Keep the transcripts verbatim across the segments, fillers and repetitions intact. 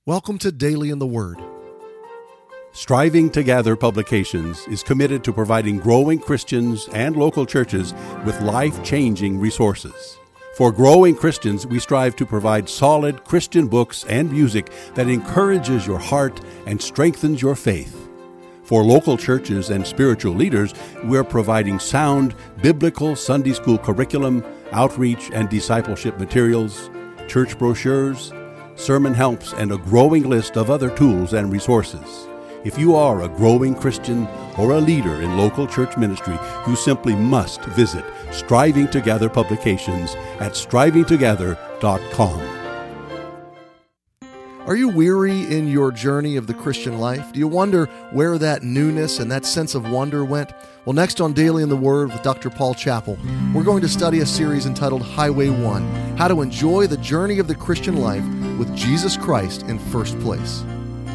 Welcome to Daily in the Word. Striving to Gather Publications is committed to providing growing Christians and local churches with life-changing resources. For growing Christians, we strive to provide solid Christian books and music that encourages your heart and strengthens your faith. For local churches and spiritual leaders, we're providing sound biblical Sunday school curriculum, outreach and discipleship materials, church brochures, sermon helps, and a growing list of other tools and resources. If you are a growing Christian or a leader in local church ministry, you simply must visit Striving to Gather Publications at striving together dot com. Are you weary in your journey of the Christian life? Do you wonder where that newness and that sense of wonder went? Well, next on Daily in the Word with Doctor Paul Chappell, we're going to study a series entitled Highway one, How to Enjoy the Journey of the Christian Life with Jesus Christ in First Place.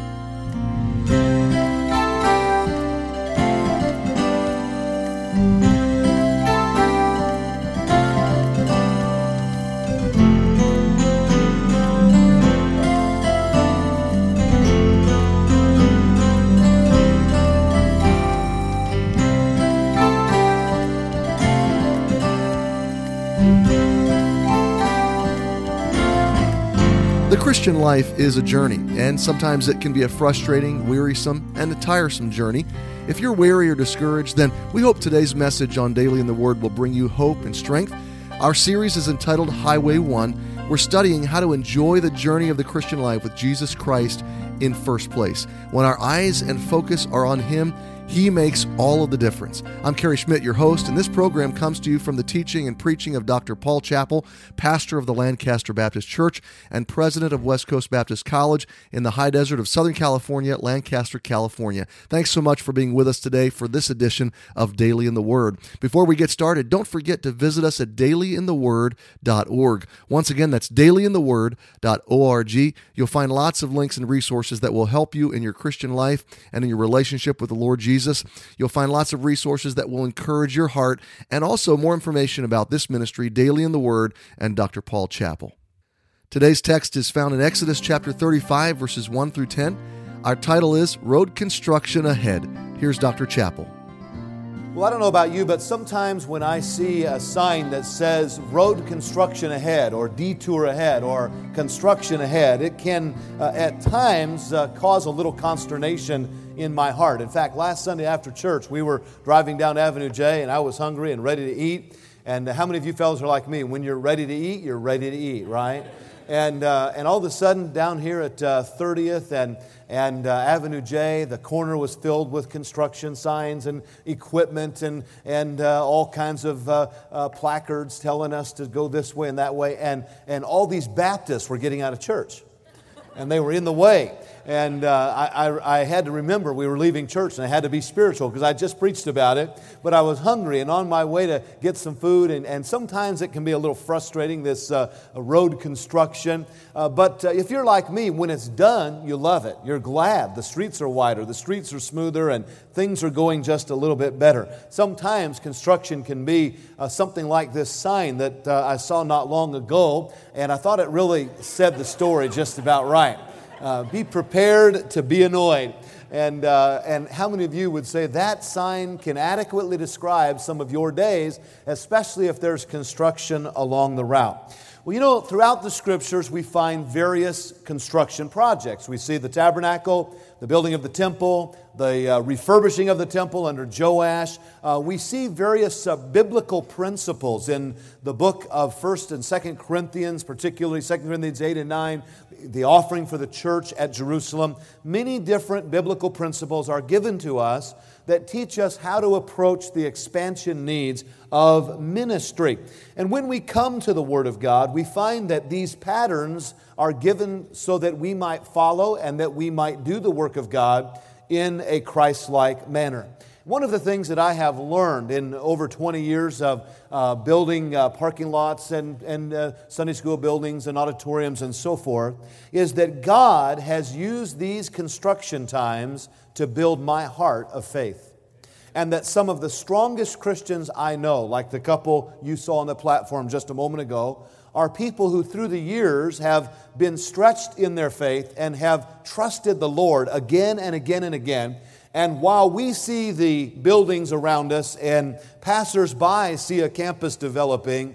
The Christian life is a journey, and sometimes it can be a frustrating, wearisome, and a tiresome journey. If you're weary or discouraged, then we hope today's message on Daily in the Word will bring you hope and strength. Our series is entitled Highway one. We're studying how to enjoy the journey of the Christian life with Jesus Christ in first place. When our eyes and focus are on Him, He makes all of the difference. I'm Kerry Schmidt, your host, and this program comes to you from the teaching and preaching of Doctor Paul Chappell, pastor of the Lancaster Baptist Church and president of West Coast Baptist College in the high desert of Southern California, Lancaster, California. Thanks so much for being with us today for this edition of Daily in the Word. Before we get started, don't forget to visit us at daily in the word dot org. Once again, that's daily in the word dot org. You'll find lots of links and resources that will help you in your Christian life and in your relationship with the Lord Jesus. Jesus. You'll find lots of resources that will encourage your heart, and also more information about this ministry, Daily in the Word, and Doctor Paul Chappell. Today's text is found in Exodus chapter thirty-five, verses one through ten. Our title is Road Construction Ahead. Here's Doctor Chappell. Well, I don't know about you, but sometimes when I see a sign that says road construction ahead or detour ahead or construction ahead, it can uh, at times uh, cause a little consternation in my heart. In fact, last Sunday after church, we were driving down Avenue J and I was hungry and ready to eat. And how many of you fellows are like me? When you're ready to eat, you're ready to eat, right? And uh, and all of a sudden, down here at uh, thirtieth and and uh, Avenue J, the corner was filled with construction signs and equipment and and uh, all kinds of uh, uh, placards telling us to go this way and that way. And and all these Baptists were getting out of church, and they were in the way. And uh, I, I, I had to remember we were leaving church, and I had to be spiritual because I just preached about it. But I was hungry and on my way to get some food, and, and sometimes it can be a little frustrating, this uh, road construction. Uh, but uh, if you're like me, when it's done, you love it. You're glad. The streets are wider, the streets are smoother, and things are going just a little bit better. Sometimes construction can be uh, something like this sign that uh, I saw not long ago, and I thought it really said the story just about right. Uh, be prepared to be annoyed. And uh, and how many of you would say that sign can adequately describe some of your days, especially if there's construction along the route? Well, you know, throughout the Scriptures, we find various construction projects. We see the tabernacle, the building of the temple, the uh, refurbishing of the temple under Joash. Uh, we see various uh, biblical principles in the book of First and Second Corinthians, particularly Second Corinthians eight and nine, the offering for the church at Jerusalem. Many different biblical principles are given to us that teach us how to approach the expansion needs of ministry. And when we come to the Word of God, we find that these patterns are given so that we might follow and that we might do the work of God in a Christ-like manner. One of the things that I have learned in over twenty years of uh, building uh, parking lots and, and uh, Sunday school buildings and auditoriums and so forth is that God has used these construction times to build my heart of faith. And that some of the strongest Christians I know, like the couple you saw on the platform just a moment ago, are people who through the years have been stretched in their faith and have trusted the Lord again and again and again. And while we see the buildings around us and passers-by see a campus developing,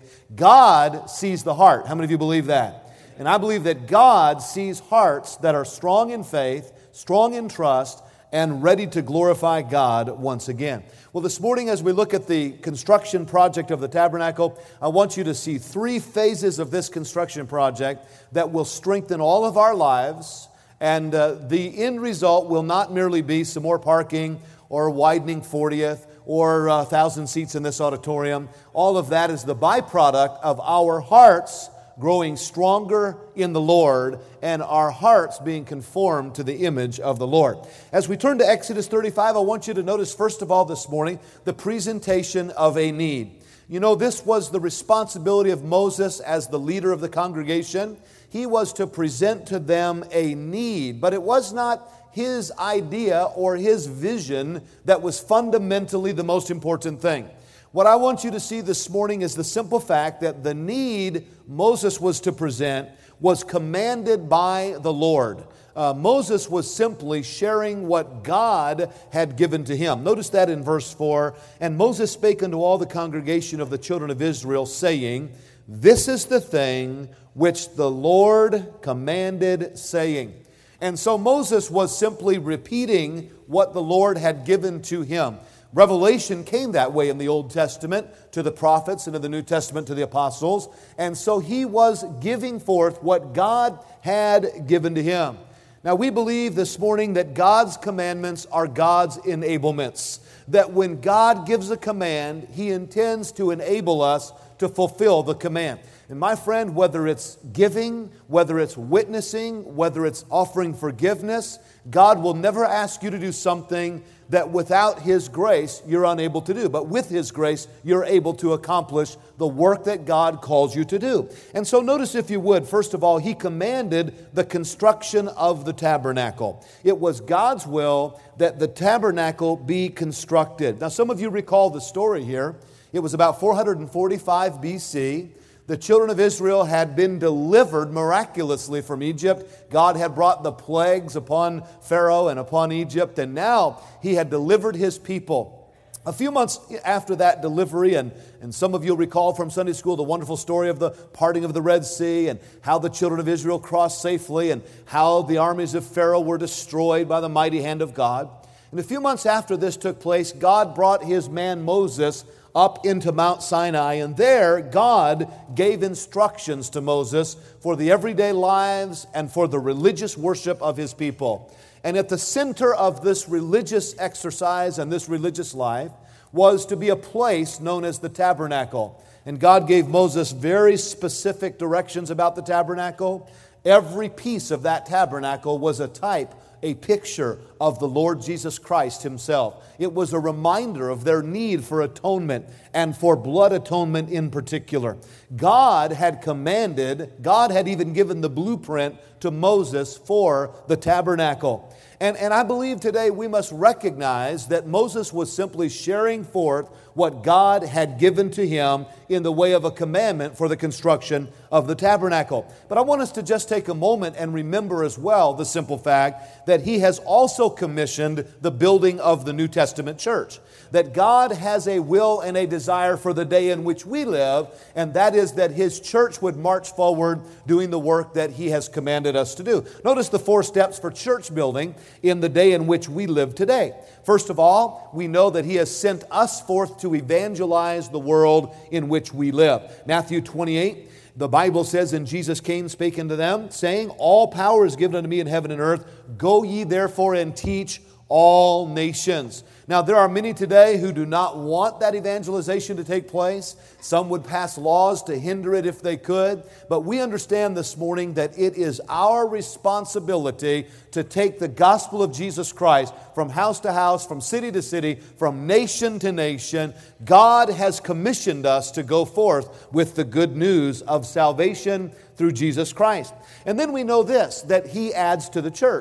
God sees the heart. How many of you believe that? And I believe that God sees hearts that are strong in faith, strong in trust, and ready to glorify God once again. Well, this morning as we look at the construction project of the tabernacle, I want you to see three phases of this construction project that will strengthen all of our lives. And uh, the end result will not merely be some more parking or widening fortieth or a thousand seats in this auditorium. All of that is the byproduct of our hearts growing stronger in the Lord and our hearts being conformed to the image of the Lord. As we turn to Exodus thirty-five, I want you to notice first of all this morning the presentation of a need. You know, this was the responsibility of Moses as the leader of the congregation. He was to present to them a need, but it was not his idea or his vision that was fundamentally the most important thing. What I want you to see this morning is the simple fact that the need Moses was to present was commanded by the Lord. Uh, Moses was simply sharing what God had given to him. Notice that in verse four. And Moses spake unto all the congregation of the children of Israel, saying, This is the thing which the Lord commanded, saying. And so Moses was simply repeating what the Lord had given to him. Revelation came that way in the Old Testament to the prophets and in the New Testament to the apostles. And so he was giving forth what God had given to him. Now we believe this morning that God's commandments are God's enablements. That when God gives a command, He intends to enable us to fulfill the command. And my friend, whether it's giving, whether it's witnessing, whether it's offering forgiveness, God will never ask you to do something that without His grace you're unable to do. But with His grace you're able to accomplish the work that God calls you to do. And so notice, if you would, first of all, He commanded the construction of the tabernacle. It was God's will that the tabernacle be constructed. Now some of you recall the story here. It was about four hundred forty-five B C The children of Israel had been delivered miraculously from Egypt. God had brought the plagues upon Pharaoh and upon Egypt, and now He had delivered His people. A few months after that delivery, and, and some of you recall from Sunday school the wonderful story of the parting of the Red Sea and how the children of Israel crossed safely and how the armies of Pharaoh were destroyed by the mighty hand of God. And a few months after this took place, God brought His man Moses up into Mount Sinai, and there God gave instructions to Moses for the everyday lives and for the religious worship of His people. And at the center of this religious exercise and this religious life was to be a place known as the tabernacle. And God gave Moses very specific directions about the tabernacle. Every piece of that tabernacle was a type, a picture of the Lord Jesus Christ Himself. It was a reminder of their need for atonement and for blood atonement in particular. God had commanded, God had even given the blueprint to Moses for the tabernacle. And, and I believe today we must recognize that Moses was simply sharing forth what God had given to him in the way of a commandment for the construction of the tabernacle. But I want us to just take a moment and remember as well the simple fact that He has also commissioned the building of the New Testament church. That God has a will and a desire for the day in which we live, and that is that His church would march forward doing the work that He has commanded us to do. Notice the four steps for church building in the day in which we live today. First of all, we know that He has sent us forth to evangelize the world in which we live. Matthew twenty-eight, the Bible says, And Jesus came, spake unto them, saying, All power is given unto me in heaven and earth. Go ye therefore and teach all nations. Now, there are many today who do not want that evangelization to take place. Some would pass laws to hinder it if they could. But we understand this morning that it is our responsibility to take the gospel of Jesus Christ from house to house, from city to city, from nation to nation. God has commissioned us to go forth with the good news of salvation through Jesus Christ. And then we know this, that He adds to the church.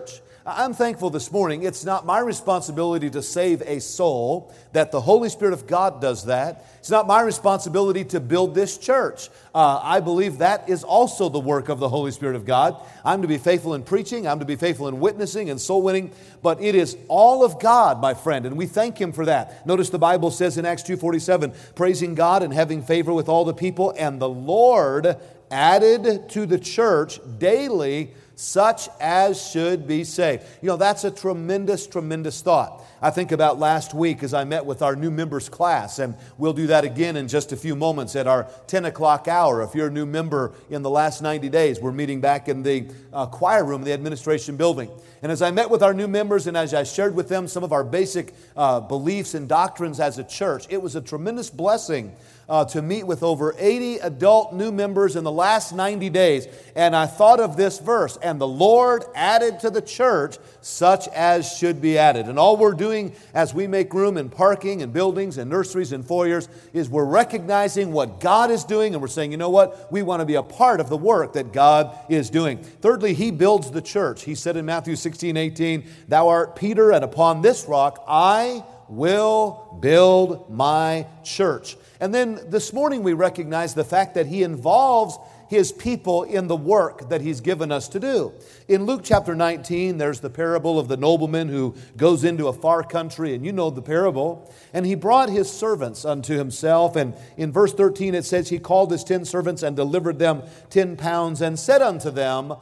I'm thankful this morning. It's not my responsibility to save a soul, that the Holy Spirit of God does that. It's not my responsibility to build this church. Uh, I believe that is also the work of the Holy Spirit of God. I'm to be faithful in preaching. I'm to be faithful in witnessing and soul winning. But it is all of God, my friend, and we thank Him for that. Notice the Bible says in Acts two forty-seven, praising God and having favor with all the people, and the Lord added to the church daily such as should be saved. You know, that's a tremendous, tremendous thought. I think about last week as I met with our new members class, and we'll do that again in just a few moments at our ten o'clock hour. If you're a new member in the last ninety days, we're meeting back in the uh, choir room in the administration building. And as I met with our new members and as I shared with them some of our basic uh, beliefs and doctrines as a church, it was a tremendous blessing Uh, to meet with over eighty adult new members in the last ninety days. And I thought of this verse, and the Lord added to the church such as should be added. And all we're doing as we make room in parking and buildings and nurseries and foyers is we're recognizing what God is doing, and we're saying, you know what? We want to be a part of the work that God is doing. Thirdly, He builds the church. He said in Matthew sixteen eighteen, thou art Peter, and upon this rock I will build my church. And then this morning we recognize the fact that He involves His people in the work that He's given us to do. In Luke chapter nineteen, there's the parable of the nobleman who goes into a far country, and you know the parable. And he brought his servants unto himself, and in verse thirteen it says, he called his ten servants and delivered them ten pounds and said unto them,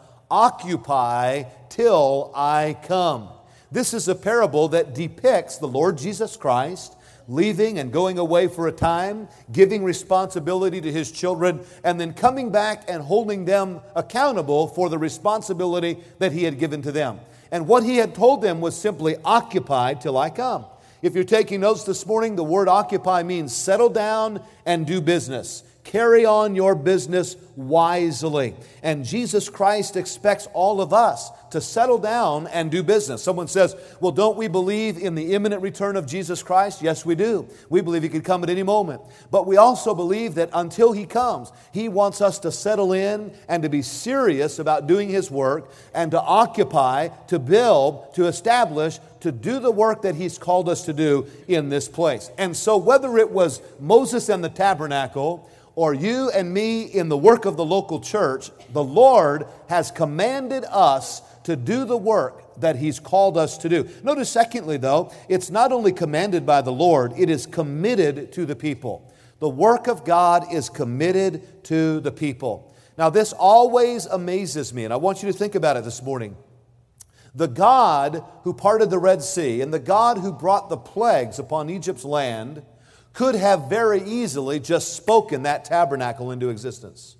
occupy till I come. This is a parable that depicts the Lord Jesus Christ leaving and going away for a time, giving responsibility to His children, and then coming back and holding them accountable for the responsibility that He had given to them. And what He had told them was simply, occupy till I come. If you're taking notes this morning, the word occupy means settle down and do business. Carry on your business wisely. And Jesus Christ expects all of us to settle down and do business. Someone says, well, don't we believe in the imminent return of Jesus Christ? Yes, we do. We believe He could come at any moment. But we also believe that until He comes, He wants us to settle in and to be serious about doing His work and to occupy, to build, to establish, to do the work that He's called us to do in this place. And so whether it was Moses and the tabernacle, or you and me in the work of the local church, the Lord has commanded us to do the work that He's called us to do. Notice secondly, though, it's not only commanded by the Lord, it is committed to the people. The work of God is committed to the people. Now, this always amazes me, and I want you to think about it this morning. The God who parted the Red Sea and the God who brought the plagues upon Egypt's land could have very easily just spoken that tabernacle into existence.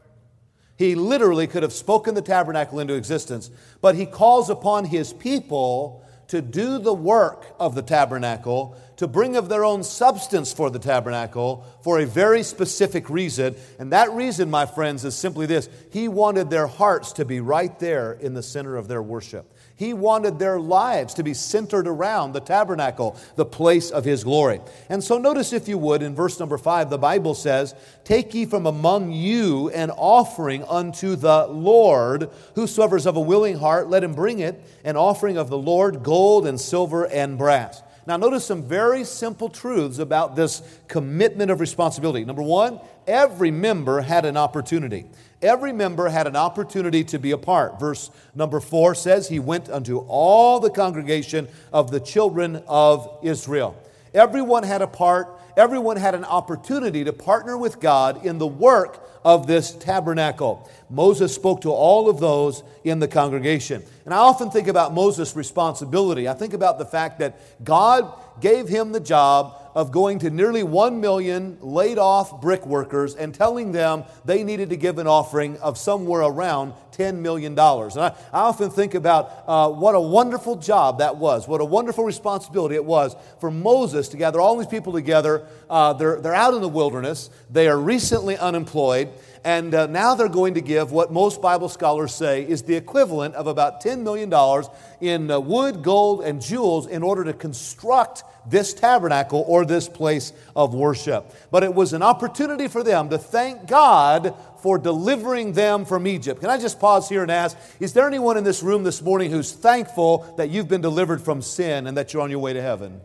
He literally could have spoken the tabernacle into existence, but He calls upon His people to do the work of the tabernacle, to bring of their own substance for the tabernacle for a very specific reason. And that reason, my friends, is simply this. He wanted their hearts to be right there in the center of their worship. He wanted their lives to be centered around the tabernacle, the place of His glory. And so notice, if you would, in verse number five, the Bible says, take ye from among you an offering unto the Lord. Whosoever is of a willing heart, let him bring it, an offering of the Lord, gold and silver and brass. Now notice some very simple truths about this commitment of responsibility. Number one, every member had an opportunity. Every member had an opportunity to be a part. Verse number four says, He went unto all the congregation of the children of Israel. Everyone had a part. Everyone had an opportunity to partner with God in the work of this tabernacle. Moses spoke to all of those in the congregation. And I often think about Moses' responsibility. I think about the fact that God gave him the job of going to nearly one million laid off brick workers and telling them they needed to give an offering of somewhere around ten million dollars. And I, I often think about uh, what a wonderful job that was, what a wonderful responsibility it was for Moses to gather all these people together. Uh, they're, they're out in the wilderness. They are recently unemployed. And uh, now they're going to give what most Bible scholars say is the equivalent of about ten million dollars in uh, wood, gold, and jewels in order to construct this tabernacle or this place of worship. But it was an opportunity for them to thank God for delivering them from Egypt. Can I just pause here and ask, is there anyone in this room this morning who's thankful that you've been delivered from sin and that you're on your way to heaven?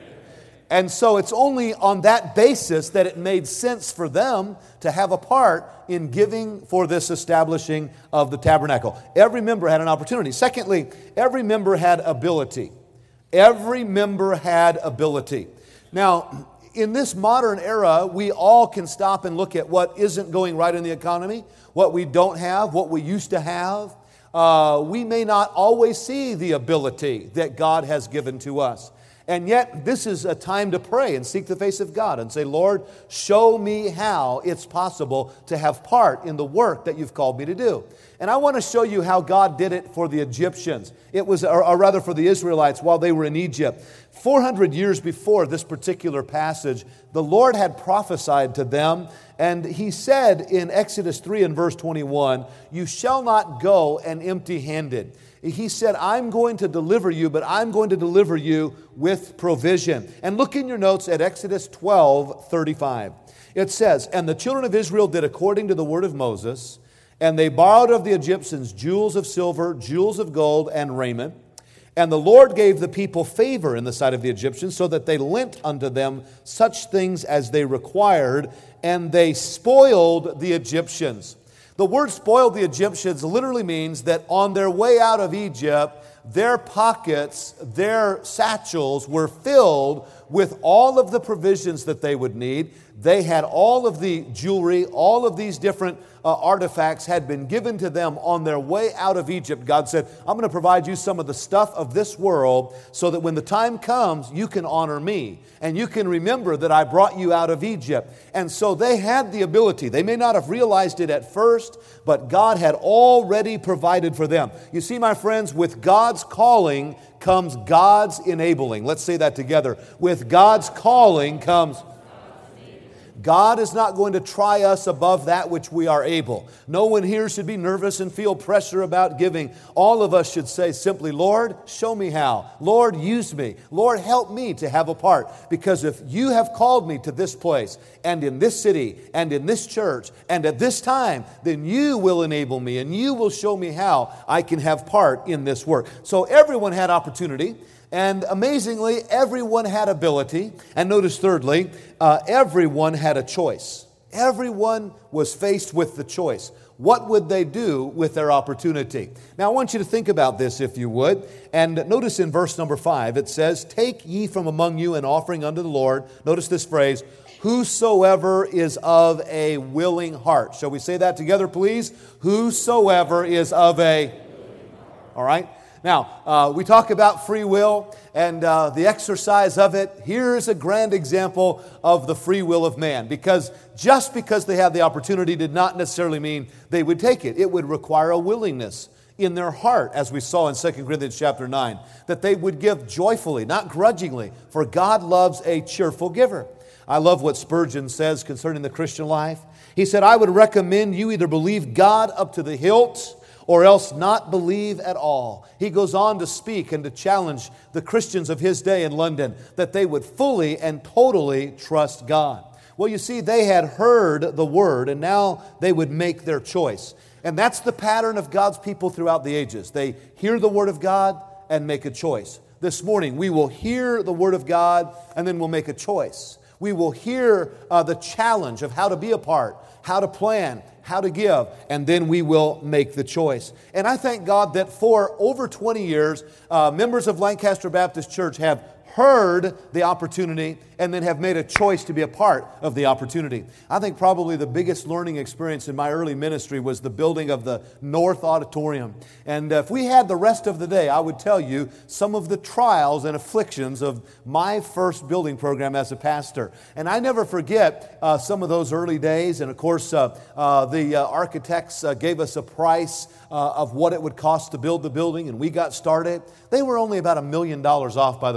And so it's only on that basis that it made sense for them to have a part in giving for this establishing of the tabernacle. Every member had an opportunity. Secondly, every member had ability. Every member had ability. Now, in this modern era, we all can stop and look at what isn't going right in the economy, what we don't have, what we used to have. Uh, we may not always see the ability that God has given to us. And yet, this is a time to pray and seek the face of God and say, Lord, show me how it's possible to have part in the work that you've called me to do. And I want to show you how God did it for the Egyptians. It was, or, or rather for the Israelites while they were in Egypt. four hundred years before this particular passage, the Lord had prophesied to them, and He said in Exodus three and verse twenty-one, you shall not go and empty-handed. He said, I'm going to deliver you, but I'm going to deliver you with provision. And look in your notes at Exodus twelve thirty-five. It says, and the children of Israel did according to the word of Moses, and they borrowed of the Egyptians jewels of silver, jewels of gold, and raiment. And the Lord gave the people favor in the sight of the Egyptians, so that they lent unto them such things as they required, and they spoiled the Egyptians. The word spoiled the Egyptians literally means that on their way out of Egypt, their pockets, their satchels were filled with all of the provisions that they would need. They had all of the jewelry, all of these different uh, artifacts had been given to them on their way out of Egypt. God said, I'm going to provide you some of the stuff of this world so that when the time comes, you can honor me. And you can remember that I brought you out of Egypt. And so they had the ability. They may not have realized it at first, but God had already provided for them. You see, my friends, with God's calling comes God's enabling. Let's say that together. With God's calling comes... God is not going to try us above that which we are able. No one here should be nervous and feel pressure about giving. All of us should say simply, Lord, show me how. Lord, use me. Lord, help me to have a part. Because if you have called me to this place and in this city and in this church and at this time, then you will enable me and you will show me how I can have part in this work. So everyone had opportunity. And amazingly, everyone had ability. And notice thirdly, uh, everyone had a choice. Everyone was faced with the choice. What would they do with their opportunity? Now, I want you to think about this, if you would. And notice in verse number five, it says, take ye from among you an offering unto the Lord. Notice this phrase, whosoever is of a willing heart. Shall we say that together, please? Whosoever is of a... All right. Now, uh, we talk about free will and uh, the exercise of it. Here's a grand example of the free will of man. Because just because they had the opportunity did not necessarily mean they would take it. It would require a willingness in their heart, as we saw in Second Corinthians chapter nine, that they would give joyfully, not grudgingly, for God loves a cheerful giver. I love what Spurgeon says concerning the Christian life. He said, I would recommend you either believe God up to the hilt or else not believe at all. He goes on to speak and to challenge the Christians of his day in London that they would fully and totally trust God. Well, you see, they had heard the word and now they would make their choice. And that's the pattern of God's people throughout the ages. They hear the word of God and make a choice. This morning, we will hear the word of God and then we'll make a choice. We will hear uh, the challenge of how to be a part, how to plan, how to give, and then we will make the choice. And I thank God that for over twenty years, uh, members of Lancaster Baptist Church have heard the opportunity and then have made a choice to be a part of the opportunity. I think probably the biggest learning experience in my early ministry was the building of the North Auditorium. And if we had the rest of the day, I would tell you some of the trials and afflictions of my first building program as a pastor. And I never forget uh, some of those early days. And of course, uh, uh, the uh, architects uh, gave us a price uh, of what it would cost to build the building, and we got started. They were only about a million dollars off, by the way, on their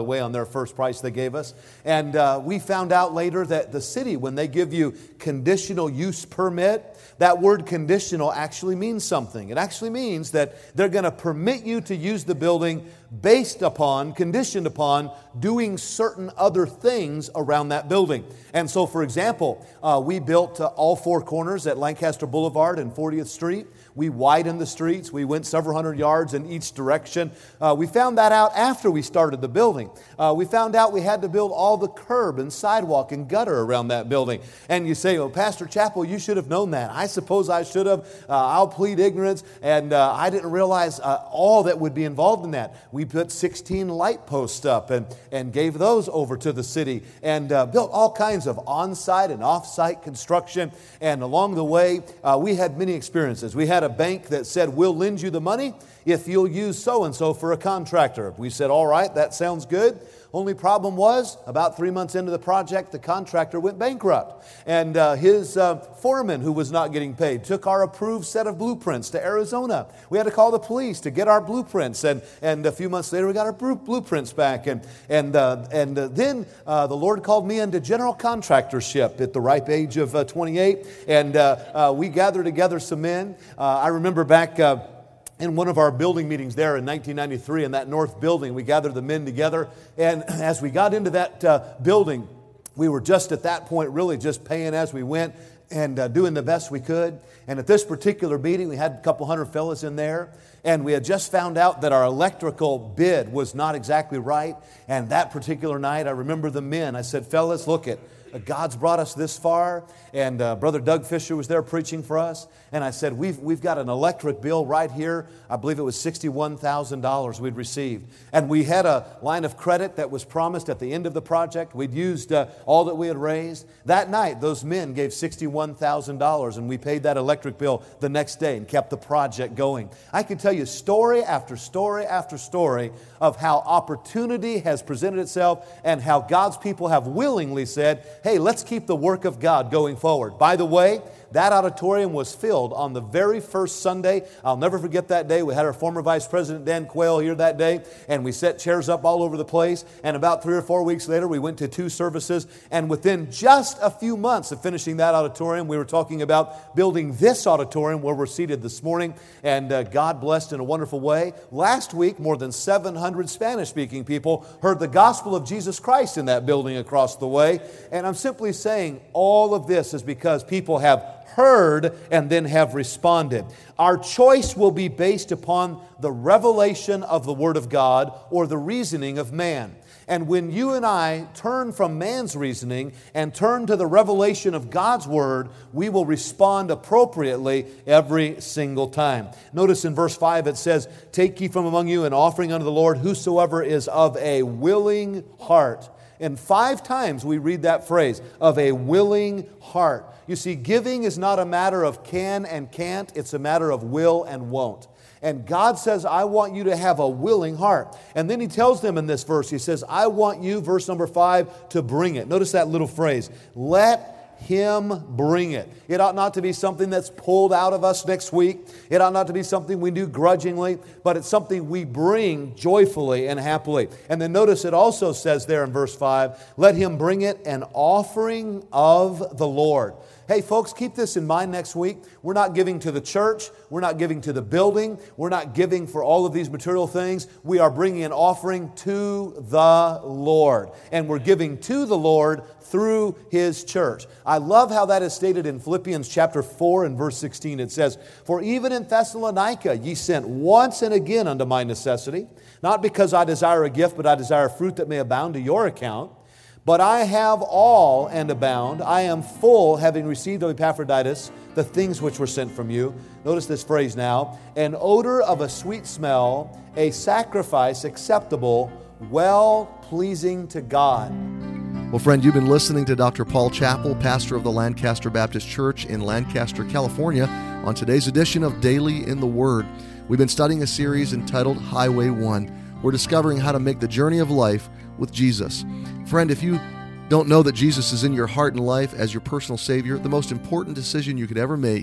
our first price they gave us. And uh, we found out later that the city, when they give you conditional use permit, that word conditional actually means something. It actually means that they're going to permit you to use the building based upon, conditioned upon, doing certain other things around that building. And so, for example, uh, we built uh, all four corners at Lancaster Boulevard and fortieth Street. We widened the streets. We went several hundred yards in each direction. Uh, we found that out after we started the building. Uh, we found out we had to build all the curb and sidewalk and gutter around that building. And you say, well, Pastor Chappell, you should have known that. I suppose I should have. Uh, I'll plead ignorance. And uh, I didn't realize uh, all that would be involved in that. We put sixteen light posts up and, and gave those over to the city and uh, built all kinds of on-site and off-site construction. And along the way, uh, we had many experiences. We had a bank that said, we'll lend you the money if you'll use so-and-so for a contractor. We said, all right, that sounds good. Only problem was, about three months into the project, the contractor went bankrupt. And uh, his uh, foreman, who was not getting paid, took our approved set of blueprints to Arizona. We had to call the police to get our blueprints. And, and a few months later, we got our blueprints back. And, and, uh, and uh, then uh, the Lord called me into general contractorship at the ripe age of uh, twenty-eight. And uh, uh, we gathered together some men. Uh, I remember back... Uh, In one of our building meetings there in nineteen ninety-three in that north building, we gathered the men together. And as we got into that uh, building, we were just at that point really just paying as we went and uh, doing the best we could. And at this particular meeting, we had a couple hundred fellas in there. And we had just found out that our electrical bid was not exactly right. And that particular night, I remember the men. I said, fellas, look it. God's brought us this far, and uh, Brother Doug Fisher was there preaching for us, and I said, we've, we've got an electric bill right here. I believe it was sixty-one thousand dollars we'd received, and we had a line of credit that was promised at the end of the project. We'd used uh, all that we had raised. That night, those men gave sixty-one thousand dollars, and we paid that electric bill the next day and kept the project going. I can tell you story after story after story of how opportunity has presented itself and how God's people have willingly said, hey, let's keep the work of God going forward. By the way, that auditorium was filled on the very first Sunday. I'll never forget that day. We had our former Vice President Dan Quayle here that day, and we set chairs up all over the place. And about three or four weeks later, we went to two services. And within just a few months of finishing that auditorium, we were talking about building this auditorium where we're seated this morning. And uh, God blessed in a wonderful way. Last week, more than seven hundred Spanish-speaking people heard the gospel of Jesus Christ in that building across the way. And I'm simply saying all of this is because people have heard and then have responded. Our choice will be based upon the revelation of the Word of God or the reasoning of man. And when you and I turn from man's reasoning and turn to the revelation of God's Word, we will respond appropriately every single time. Notice in verse five it says, take ye from among you an offering unto the Lord, whosoever is of a willing heart. And five times we read that phrase, of a willing heart. You see, giving is not a matter of can and can't. It's a matter of will and won't. And God says, I want you to have a willing heart. And then He tells them in this verse, He says, I want you, verse number five, to bring it. Notice that little phrase, let Him bring it. It ought not to be something that's pulled out of us next week. It ought not to be something we do grudgingly, but it's something we bring joyfully and happily. And then notice it also says there in verse five, let him bring it an offering of the Lord. Hey folks, keep this in mind next week. We're not giving to the church. We're not giving to the building. We're not giving for all of these material things. We are bringing an offering to the Lord. And we're giving to the Lord through His church. I love how that is stated in Philippians chapter four and verse sixteen. It says, for even in Thessalonica ye sent once and again unto my necessity, not because I desire a gift, but I desire fruit that may abound to your account. But I have all and abound. I am full, having received of Epaphroditus the things which were sent from you. Notice this phrase now. An odor of a sweet smell, a sacrifice acceptable, well-pleasing to God. Well, friend, you've been listening to Doctor Paul Chappell, pastor of the Lancaster Baptist Church in Lancaster, California, on today's edition of Daily in the Word. We've been studying a series entitled Highway one. We're discovering how to make the journey of life with Jesus. Friend, if you don't know that Jesus is in your heart and life as your personal Savior, the most important decision you could ever make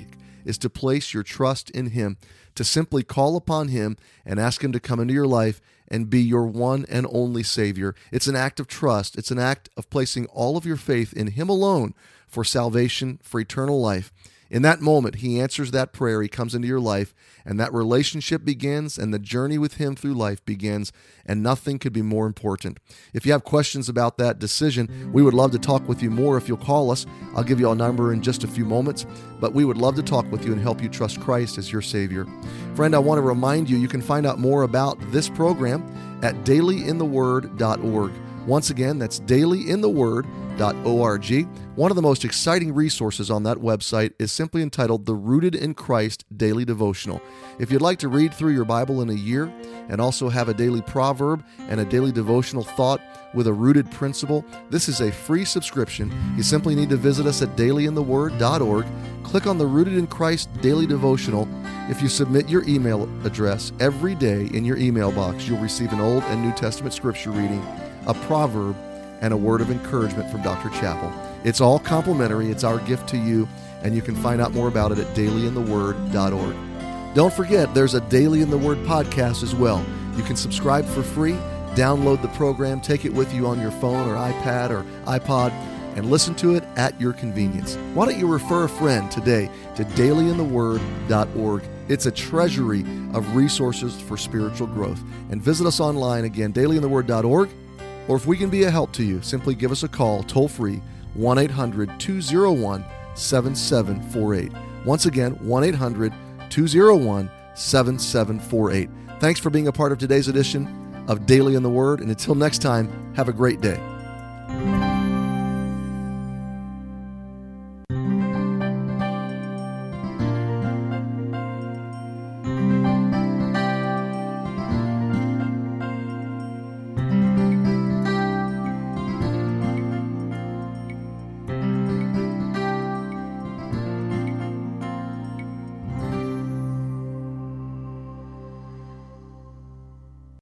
is to place your trust in Him, to simply call upon Him and ask Him to come into your life and be your one and only Savior. It's an act of trust. It's an act of placing all of your faith in Him alone for salvation, for eternal life. In that moment, He answers that prayer. He comes into your life, and that relationship begins, and the journey with Him through life begins, and nothing could be more important. If you have questions about that decision, we would love to talk with you more if you'll call us. I'll give you a number in just a few moments, but we would love to talk with you and help you trust Christ as your Savior. Friend, I want to remind you, you can find out more about this program at daily in the word dot org. Once again, that's daily in the word dot org. One of the most exciting resources on that website is simply entitled the Rooted in Christ Daily Devotional. If you'd like to read through your Bible in a year and also have a daily proverb and a daily devotional thought with a rooted principle, this is a free subscription. You simply need to visit us at daily in the word dot org. Click on the Rooted in Christ Daily Devotional. If you submit your email address every day in your email box, you'll receive an Old and New Testament scripture reading, a proverb, and a word of encouragement from Doctor Chappell. It's all complimentary. It's our gift to you, and you can find out more about it at daily in the word dot org. Don't forget, there's a Daily in the Word podcast as well. You can subscribe for free, download the program, take it with you on your phone or iPad or iPod, and listen to it at your convenience. Why don't you refer a friend today to daily in the word dot org? It's a treasury of resources for spiritual growth. And visit us online again, daily in the word dot org. Or if we can be a help to you, simply give us a call, toll-free, one eight hundred two oh one seven seven four eight. Once again, one eight hundred two oh one seven seven four eight. Thanks for being a part of today's edition of Daily in the Word, and until next time, have a great day.